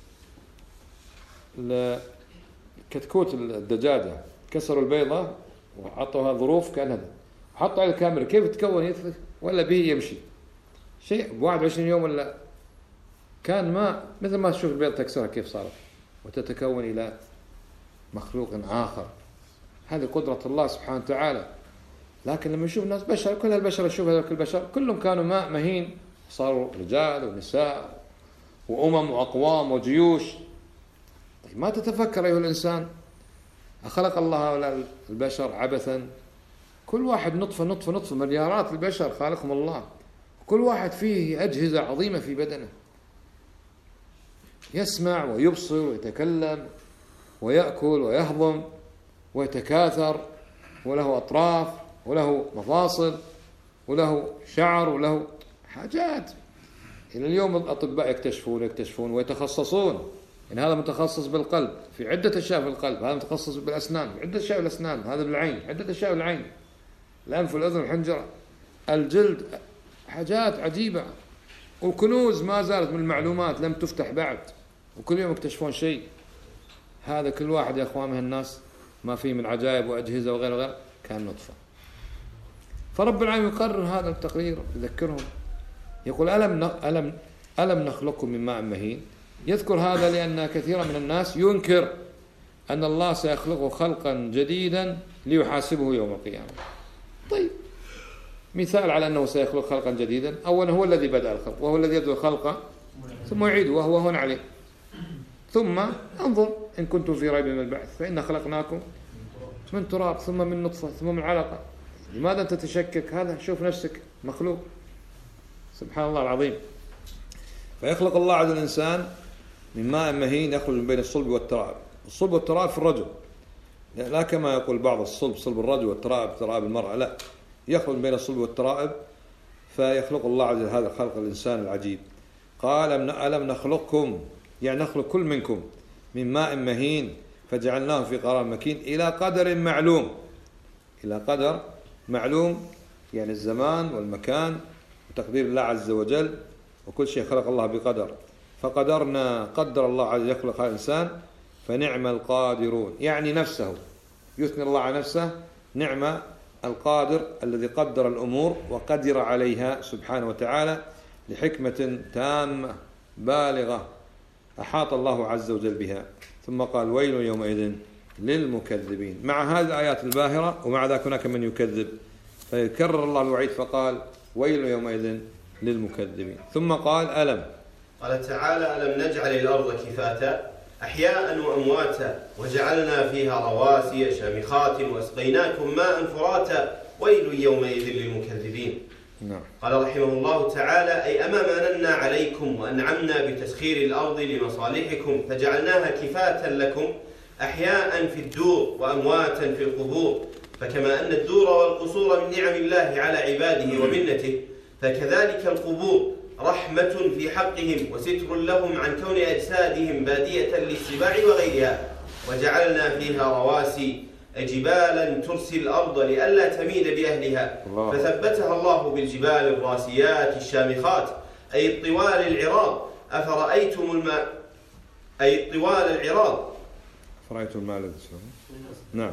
لكتكوت الدجاجة، كسروا البيضة وحطوها ظروف كأنها، حطوا على الكاميرا كيف تكون يطلق ولا به يمشي شيء بواحد وعشرين يوم، ولا كان ما مثل ما تشوف البيض تكسرها كيف صارت وتتكون إلى مخلوق آخر. هذه قدرة الله سبحانه وتعالى. لكن لما نشوف الناس بشر، كل البشر نشوف هذول البشر كلهم كانوا ماء مهين، صاروا رجال ونساء وأمم وأقوام وجيوش. طيب ما تتفكر أيها الإنسان، أخلق الله هؤلاء البشر عبثا؟ كل واحد نطفة نطفة نطفة، مليارات البشر خالقهم الله، كل واحد فيه أجهزة عظيمة في بدنه، يسمع ويبصر ويتكلم ويأكل ويهضم ويتكاثر، وله أطراف وله مفاصل وله شعر وله حاجات إلى اليوم الأطباء يكتشفون يكتشفون ويتخصصون. إن هذا متخصص بالقلب في عدة أشياء في القلب، هذا متخصص بالأسنان في عدة أشياء بالأسنان، هذا بالعين عدة أشياء بالعين، الأنف والأذن والحنجرة، الجلد، حاجات عجيبة وكنوز ما زالت من المعلومات لم تفتح بعد، وكل يوم يكتشفون شيء. هذا كل واحد يا أخوان من الناس ما فيه من عجائب وأجهزة وغير وغير كان نطفة. فرب العالمين يقرر هذا التقرير يذكرهم، يقول ألم ألم ألم نخلقكم من ماء مهين. يذكر هذا لأن كثيرا من الناس ينكر أن الله سيخلقه خلقا جديدا ليحاسبه يوم القيامة. طيب مثال على أنه سيخلق خلقا جديدا، أولا هو الذي بدأ الخلق وهو الذي يبدأ الخلق ثم يعيده وهو هون عليه، ثم انظر إن كنتم في ريب من البعث فإنا خلقناكم من تراب ثم من نطفة ثم من علقة. لماذا أنت تشكك؟ هذا شوف نفسك مخلوق. سبحان الله العظيم. فيخلق الله عز الإنسان من ماء مهين يخرج من بين الصلب والترائب. الصلب والترائب في الرجل، لا كما يقول بعض الصلب صلب الرجل والترائب ترائب المرأة، لا، يخرج من بين الصلب والترائب. فيخلق الله عز وجل هذا خلق الإنسان العجيب. قال ألم نخلقكم، يعني نخلق كل منكم من ماء مهين فجعلناه في قرار مكين إلى قدر معلوم. إلى قدر معلوم يعني الزمان والمكان وتقدير الله عز وجل، وكل شيء خلق الله بقدر. فقدرنا، قدر الله عز وجل يخلق الإنسان فنعم القادرون، يعني نفسه يثني الله على نفسه، نعم القادر الذي قدر الأمور وقدر عليها سبحانه وتعالى لحكمة تامة بالغة أحاط الله عز وجل بها. ثم قال ويل يومئذ للمكذبين. مع هذه الآيات الباهرة ومع ذلك هناك من يكذب، فيكرر الله الوعيد فقال ويل يومئذ للمكذبين. ثم قال ألم، قال تعالى ألم نجعل الأرض كفاتا أحياء وأمواتا وجعلنا فيها رواسي شامخات وأسقيناكم ماء فراتا ويل يومئذ للمكذبين. نعم. قال رحمه الله تعالى أي أما مننا عليكم وأنعمنا بتسخير الأرض لمصالحكم فجعلناها كفاتا لكم أحياء في الدور وأمواتا في القبور. فكما أن الدور والقصور من نعم الله على عباده ومنته، فكذلك القبور رحمة في حقهم وستر لهم عن كون أجسادهم بادية للسباع وغيرها. وجعلنا فيها رواسي جبالا ترسي الأرض لئلا تميد بأهلها الله. فثبتها الله بالجبال الراسيات الشامخات أي الطوال العراض. أفرأيتم الماء أي الطوال العراض فرأيتم الماء الذي نعم.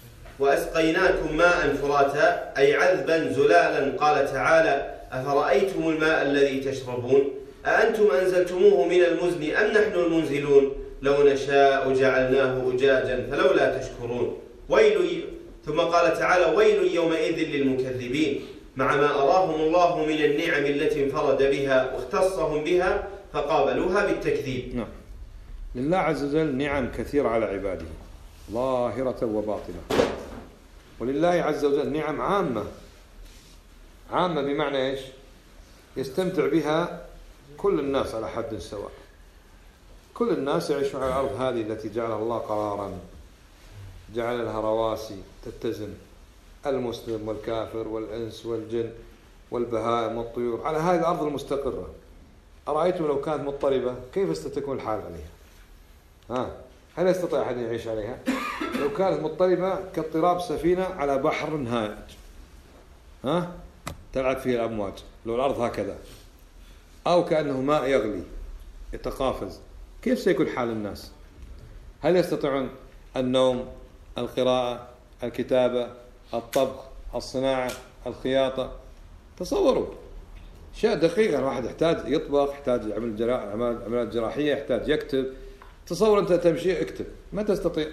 وأسقيناكم ماء فراتا أي عذبا زلالا. قال تعالى أفرأيتم الماء الذي تشربون أأنتم أنزلتموه من المزن أم نحن المنزلون لو نشاء جعلناه أجاجا فلولا تشكرون. ويل. ثم قال تعالى ويل يومئذ للمكذبين، مع ما أراهم الله من النعم التي انفرد بها واختصهم بها فقابلوها بالتكذيب. نعم. لله عز وجل نعم كثيرة على عباده ظاهرة وباطنة، ولله عز وجل نعم عامة. عامة بمعنى إيش؟ يستمتع بها كل الناس على حد سواء. كل الناس يعيشون على الأرض هذه التي جعلها الله قرارا، جعل لها رواسي تتزن المسلم والكافر والإنس والجن والبهائم والطيور على هذه الأرض المستقرة. أرأيتم لو كانت مضطربة كيف ستكون الحال عليها؟ ها؟ هل يستطيع أحد يعيش عليها؟ لو كانت مضطربة كاضطراب سفينة على بحر هائج، ها؟ تلعب فيه الأمواج، لو الأرض هكذا، أو كأنه ماء يغلي يتقافز، كيف سيكون حال الناس؟ هل يستطيعون النوم، القراءة، الكتابة، الطبخ، الصناعة، الخياطة؟ تصوروا شيء دقيق. الواحد يحتاج يطبخ، يحتاج يعمل عمليات جراحية، يحتاج يكتب. تصور أنت تمشي اكتب، ما تستطيع.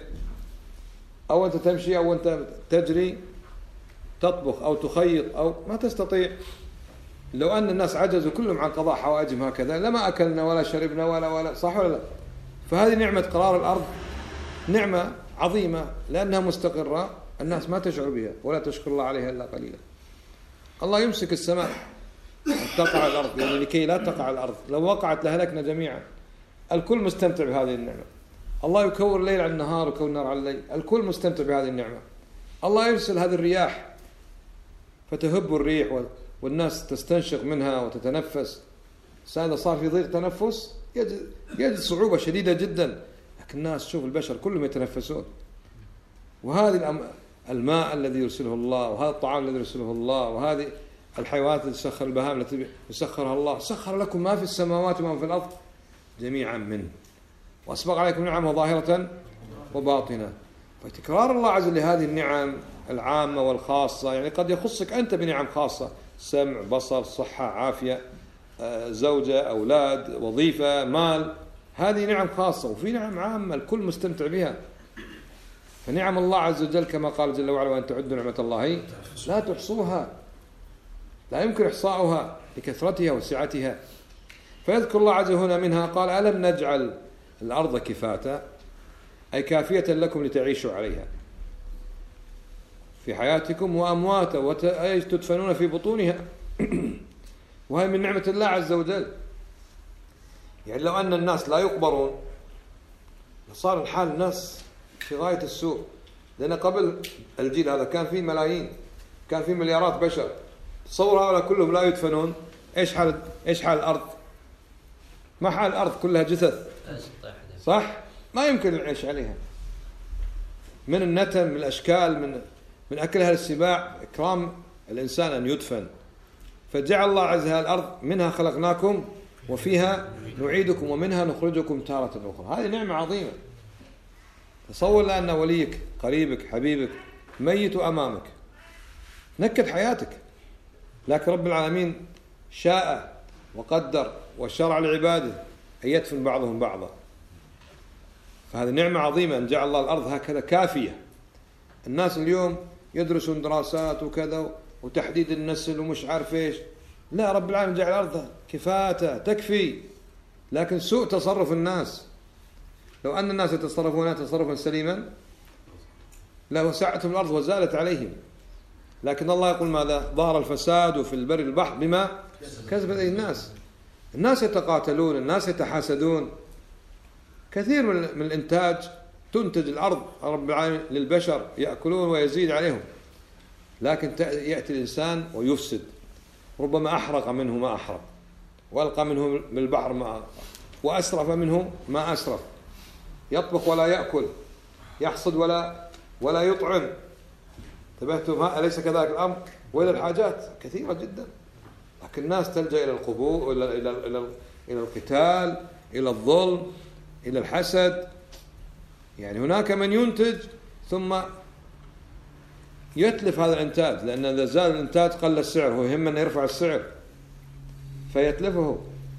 أو أنت تمشي أو أنت تجري تطبخ أو تخيط أو ما تستطيع. لو أن الناس عجزوا كلهم عن قضاء حوائجهم هكذا لما أكلنا ولا شربنا ولا ولا صح ولا لا؟ فهذه نعمة قرار الأرض نعمة عظيمة لأنها مستقرة، الناس ما تشعر بها ولا تشكر الله عليها إلا قليلا. الله يمسك السماء أن تقع الأرض يعني لكي لا تقع الأرض، لو وقعت لهلكنا جميعا. الكل مستمتع بهذه النعمة. الله يكور الليل على النهار ويكور النهار على الليل، الكل مستمتع بهذه النعمة. الله يرسل هذه الرياح فتهب الريح والناس تستنشق منها وتتنفس. هذا صار في ضيق تنفس يجد, يجد صعوبة شديدة جدا. لكن الناس شوف البشر كلهم يتنفسون. وهذه الماء الذي يرسله الله، وهذا الطعام الذي يرسله الله، وهذه الحيوانات التي تسخر، البهائم التي يسخرها الله. سخر لكم ما في السماوات وما في الأرض جميعا منه وأسبغ عليكم نعمه ظاهرة وباطنة. فتكرار الله عز وجل لهذه النعم العامة والخاصة، يعني قد يخصك أنت بنعم خاصة، سمع، بصر، صحة، عافية، زوجة، أولاد، وظيفة، مال، هذه نعم خاصة. وفي نعم عامة الكل مستمتع بها. فنعم الله عز وجل كما قال جل وعلا: وأن تعدوا نعمة الله لا تحصوها، لا يمكن إحصاؤها لكثرتها وسعتها. فيذكر الله عز وجل هنا منها قال: ألم نجعل الأرض كفاتا، أي كافية لكم لتعيشوا عليها في حياتكم، وأمواتا وتدفنون في بطونها. وهي من نعمة الله عز وجل. يعني لو أن الناس لا يقبرون صار الحال الناس في غاية السوء. لأن قبل الجيل هذا كان فيه ملايين، كان فيه مليارات بشر. تصور هؤلاء كلهم لا يدفنون، إيش حال إيش حال الأرض؟ ما حال الأرض كلها جثث، صح؟ ما يمكن العيش عليها، من النتن، من الأشكال، من من أكلها للسباع. إكرام الإنسان أن يدفن. فجعل الله عز وجل الأرض منها خلقناكم وفيها نعيدكم ومنها نخرجكم تارة أخرى. هذه نعمة عظيمة. تصور لأن وليك، قريبك، حبيبك ميت أمامك، نكد حياتك، لكن رب العالمين شاء وقدر وشرع لعباده أن يدفن بعضهم بعضا. فهذه نعمة عظيمة أن جعل الله الأرض هكذا كافية. الناس اليوم يدرسون دراسات وكذا وتحديد النسل ومش عارف إيش. لا، رب العالمين جعل الأرض كفاته تكفي. لكن سوء تصرف الناس. لو أن الناس يتصرفون تصرفا سليما لوسعتهم الأرض وزالت عليهم. لكن الله يقول ماذا؟ ظهر الفساد في البر البحر بما كسبت أيدي الناس. الناس يتقاتلون، الناس يتحاسدون. كثير من الإنتاج تنتج الأرض رب العالمين للبشر يأكلون ويزيد عليهم. لكن يأتي الإنسان ويفسد، ربما أحرق منه ما أحرق، وألقى منه من البحر ما ألقى، وأسرف منه ما أسرف، يطبخ ولا يأكل، يحصد ولا ولا يطعم. انتبهتم؟ أليس كذلك الأمر؟ وإلى الحاجات كثيرة جدا. لكن الناس تلجأ إلى القبور، إلى إلى إلى إلى القتال، إلى الظلم، إلى الحسد. يعني هناك من ينتج ثم يتلف هذا الإنتاج، لأن إذا زاد الإنتاج قل السعر، هو يهم أن يرفع السعر فيتلفه.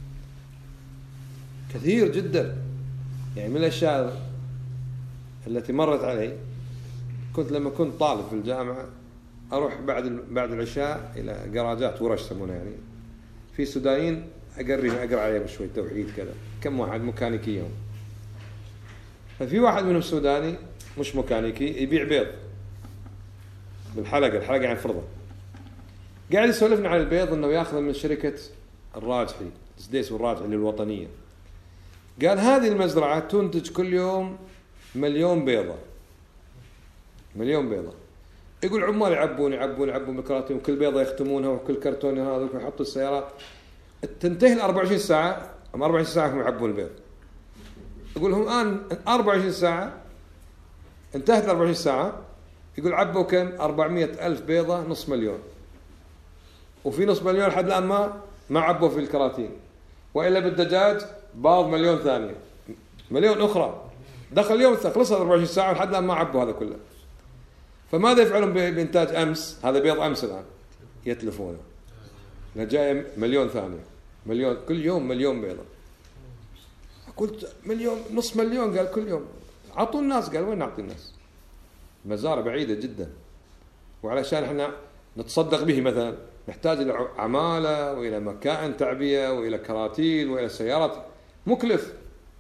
كثير جدا. يعني من الأشياء التي مرت علي، كنت لما كنت طالب في الجامعة أروح بعد بعد العشاء إلى جراجات ورش يسمونها، يعني في سودانيين أقريهم أقرأ عليهم شوي توحيد كذا، كم واحد ميكانيكيهم. ففي واحد منهم سوداني مش ميكانيكي يبيع بيض بالحلقة، الحلقة عن فرضة. قاعد يسولفنا عن البيض إنه يأخذ من شركة الراجحي، السديس والراجحي للوطنية. قال هذه المزرعة تنتج كل يوم مليون بيضة، مليون بيضة. يقول عمال يعبون يعبون يعبون بكراتين، وكل بيضة يختمونها، وكل كرتون هذا ويحطوا السيارات. تنتهي الأربع وعشرين ساعة، أما أربع وعشرين ساعة هم يعبون البيض. يقول هم الآن أربع وعشرين ساعة انتهت الأربع وعشرين ساعة، يقول عبوا كم؟ أربعمائة ألف بيضة، نصف مليون. وفي نصف مليون لحد الآن ما ما عبوا في الكراتين. وإلا بالدجاج بعض مليون ثانية، مليون أخرى. دخل اليوم خلص أربع وعشرين ساعة ولحد الآن ما عبوا هذا كله. فماذا يفعلون بإنتاج أمس؟ هذا بيض أمس الآن يتلفونه، جاي مليون ثانية، مليون كل يوم، مليون بيضة. قلت مليون، نصف مليون. قال كل يوم. عطوا الناس. قال وين نعطي الناس؟ مزارع بعيدة جدا، وعلشان احنا نتصدق به مثلا نحتاج إلى عمالة وإلى مكائن تعبية وإلى كراتين وإلى سيارات، مكلف.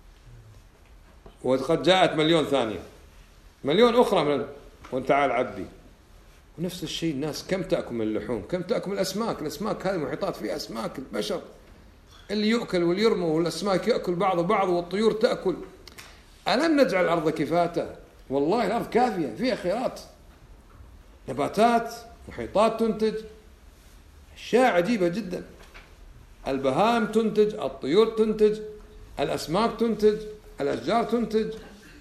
وقد جاءت مليون ثانية، مليون أخرى من وانت تعال عبي. ونفس الشيء الناس كم تأكل من اللحوم، كم تأكل من الأسماك. الأسماك هذه محيطات فيها أسماك البشر، اللي يؤكل واللي يرمى، والأسماك يأكل بعض بعض، والطيور تأكل. ألم نجعل الأرض كفاته؟ والله الأرض كافية، فيها خيرات، نباتات، محيطات تنتج، أشياء عجيبة جدا. البهائم تنتج، الطيور تنتج، الأسماك تنتج، الأشجار تنتج.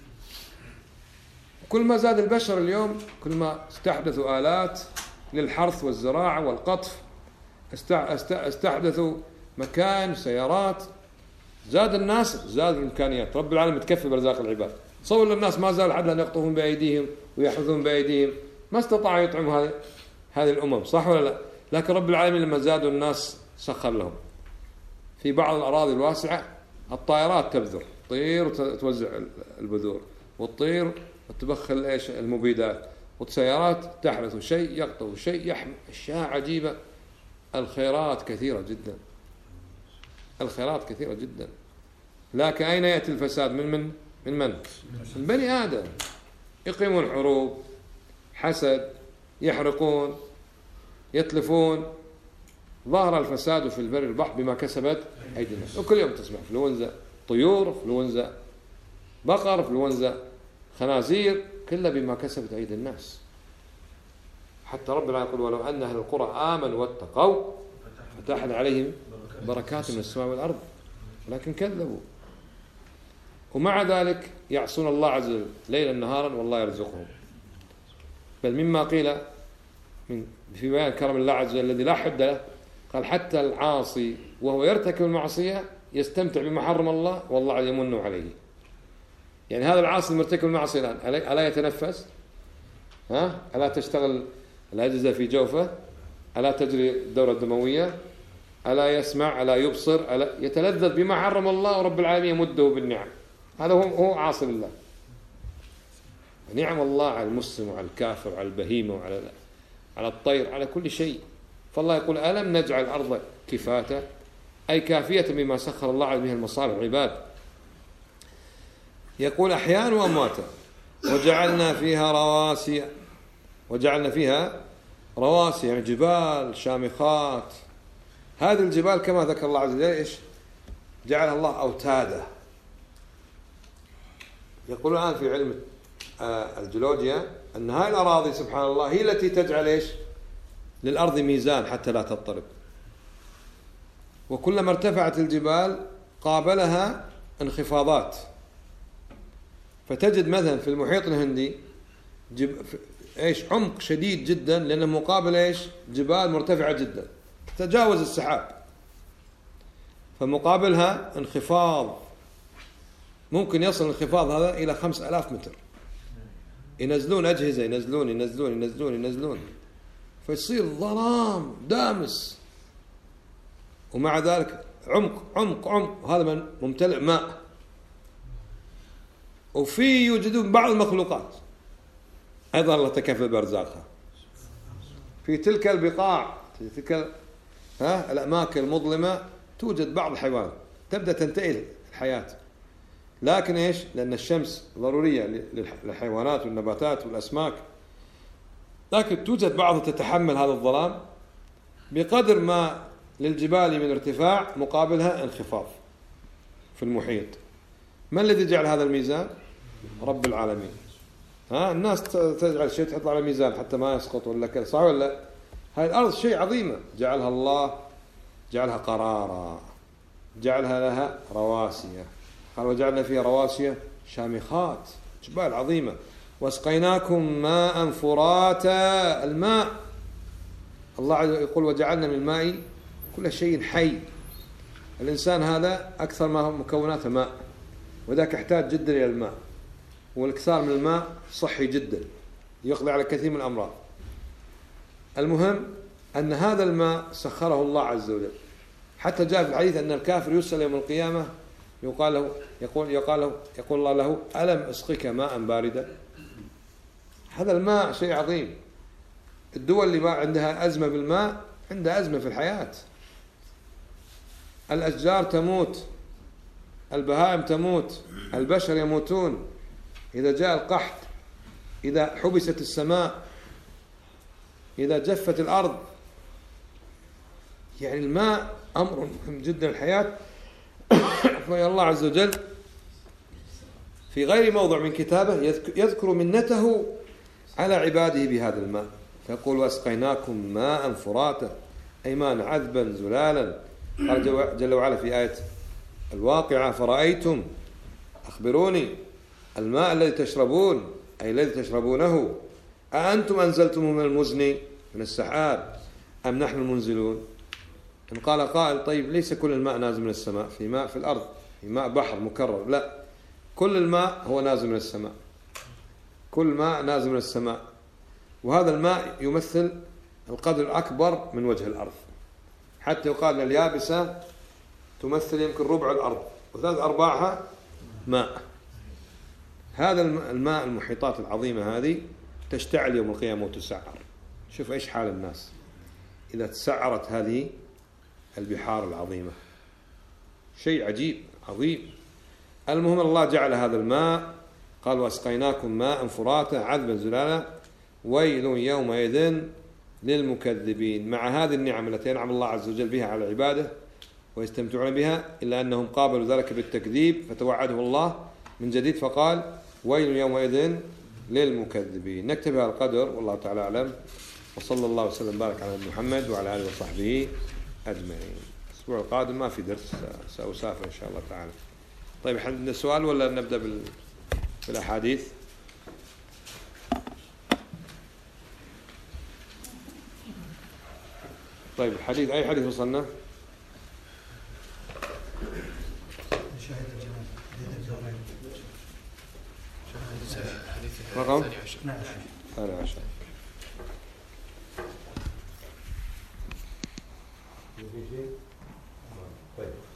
كل ما زاد البشر اليوم كل ما استحدثوا آلات للحرث والزراعة والقطف، استحدثوا مكان سيارات، زاد الناس زاد الإمكانيات. رب العالمين متكفل برزاق العباد. تصور الناس ما زال حد أن يقطفون بأيديهم ويحرثون بأيديهم، ما استطاعوا يطعموا هذه هذه الأمم، صح ولا لا؟ لكن رب العالمين لما زادوا الناس سخر لهم. في بعض الأراضي الواسعة الطائرات تبذر، تطير وتوزع البذور، وتطير وتبخل ايش المبيدات، والسيارات تحرث شيء يقطف شيء يحمل. أشياء عجيبة. الخيرات كثيرة جدا، الخيرات كثيرة جدا. لكن أين يأتي الفساد؟ من من من من؟ من بني آدم. يقيمون حروب، حسد، يحرقون، يتلفون. ظهر الفساد في البر والبحر بما كسبت أيدي الناس. وكل يوم تسمع فلونزا طيور، فلونزا بقر، فلونزا خنازير، كلها بما كسبت أيدي الناس. حتى رب العالمين يقول ولو أن أهل القرى آمنوا واتقوا فتحنا عليهم بركات من السماء والأرض، ولكن كذبوا. ومع ذلك يعصون الله عز وجل ليلا نهارا والله يرزقهم. بل مما قيل من في بيان كرم الله عز وجل الذي لا حد له، قال حتى العاصي وهو يرتكب المعصية يستمتع بما حرم الله والله يمن عليه. يعني هذا العاصي المرتكب المعصية الآن ألا يتنفس؟ ها؟ ألا تشتغل الأجهزة في جوفه؟ ألا تجري الدورة الدموية؟ ألا يسمع؟ ألا يبصر؟ ألا يتلذذ بما حرم الله ورب العالمين يمده بالنعم؟ هذا هو هو عاصي لله. نعم الله على المسلم وعلى الكافر وعلى البهيمة وعلى على الطير على كل شيء. فالله يقول ألم نجعل الأرض كفاة، أي كافية بما سخر الله على به المصالح العباد. يقول أحياء وأمواتا وجعلنا فيها رواسي، وجعلنا فيها رواسي يعني جبال شامخات. هذه الجبال كما ذكر الله عز وجل إيش جعلها الله أوتادا. يقول الآن في علم الجيولوجيا أن هاي الأراضي سبحان الله هي التي تجعل إيش للأرض ميزان حتى لا تضطرب. وكلما ارتفعت الجبال قابلها انخفاضات، فتجد مثلا في المحيط الهندي جب... إيش عمق شديد جدا، لأنه مقابل إيش جبال مرتفعة جدا تتجاوز السحاب، فمقابلها انخفاض ممكن يصل الانخفاض هذا إلى خمس آلاف متر. ينزلون أجهزة ينزلون ينزلون ينزلون ينزلون فيصير ظلام دامس، ومع ذلك عمق عمق عمق هذا من ممتلئ ماء. وفي يوجدون بعض المخلوقات أيضا الله تكفل بأرزاقها في تلك البقاع، في تلك ها الأماكن المظلمة توجد بعض الحيوانات تبدأ تنتهي الحياة. لكن إيش لأن الشمس ضرورية للحيوانات والنباتات والأسماك، لكن توجد بعض تتحمل هذا الظلام بقدر ما للجبال من ارتفاع مقابلها انخفاض في المحيط. ما الذي جعل هذا الميزان؟ رب العالمين. ها الناس تجعل شيء تحط على ميزان حتى ما يسقط ولا كذا، صح ولا لا؟ هاي الأرض شيء عظيمة جعلها الله، جعلها قرارا، جعلها لها رواسي. قال وجعلنا فيها رواسي شامخات، جبال عظيمة. واسقيناكم ماء فراتا، الماء الله عز وجل يقول وجعلنا من الماء كل شيء حي. الإنسان هذا أكثر ما مكوناته ماء، وذاك يحتاج جدا إلى الماء، والإكثار من الماء صحي جدا يقضي على كثير من الأمراض. المهم أن هذا الماء سخره الله عز وجل، حتى جاء في الحديث أن الكافر يسأل يوم القيامة يقال له يقول يقال له يقول الله له ألم أسقك ماء باردا؟ هذا الماء شيء عظيم. الدول اللي ما عندها أزمة بالماء عندها أزمة في الحياة. الأشجار تموت، البهائم تموت، البشر يموتون إذا جاء القحط، إذا حبست السماء، إذا جفت الأرض. يعني الماء أمر مهم جدا الحياة. فالله عز وجل في غير موضع من كتابه يذكر منته على عباده بهذا الماء، فيقول واسقيناكم ماء فراتا أيمان عذبا زلالا. قال جل وعلا في آية الواقعة فرأيتم أخبروني الماء الذي تشربون أي الذي تشربونه أأنتم أنزلتموه من المزن من السحاب أم نحن المنزلون. إن قال قائل طيب ليس كل الماء نازل من السماء، في ماء في الأرض، في ماء بحر مكرر. لا، كل الماء هو نازل من السماء، كل ماء نازل من السماء، وهذا الماء يمثل القدر الأكبر من وجه الأرض، حتى يقال أن اليابسة تمثل يمكن ربع الأرض وثلاث أرباعها ماء. هذا الماء المحيطات العظيمة هذه تشتعل يوم القيامة وتسعر. شوف إيش حال الناس إذا تسعرت هذه البحار العظيمة، شيء عجيب عظيم. المهم الله جعل هذا الماء، قال وأسقيناكم ماء فراتا عذبا زلالا ويل يومئذ للمكذبين. مع هذه النعم التي ينعم الله عز وجل بها على عباده ويستمتعون بها، إلا أنهم قابلوا ذلك بالتكذيب فتوعده الله من جديد فقال ويل يومئذ للمكذبين. نكتفي بهذا القدر والله تعالى أعلم، وصلى الله وسلم بارك على محمد وعلى آله وصحبه أجمعين. الأسبوع القادم ما في درس، سأسافر إن شاء الله تعالى. طيب عندنا سؤال ولا نبدأ بالأحاديث؟ طيب الحديث أي حديث وصلنا؟ رقم ثاني عشر. طيب